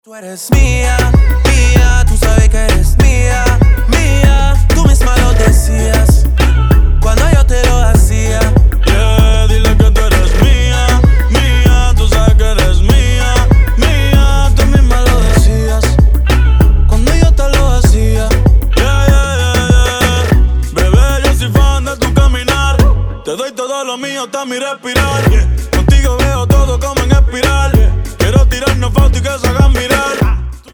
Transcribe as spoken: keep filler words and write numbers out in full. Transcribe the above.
Tú eres mía, mía, tú sabes que eres mía, mía. Tú misma lo decías cuando yo te lo hacía. Yeah, dile que tú eres mía, mía. Tú sabes que eres mía, mía. Tú misma lo decías cuando yo te lo hacía. Yeah, yeah, yeah, yeah. Bebé, yo soy fan de tu caminar. Te doy todo lo mío hasta mi respirar. Contigo veo todo como en espiral. Quiero tirarnos fotos y que se hagan mirar.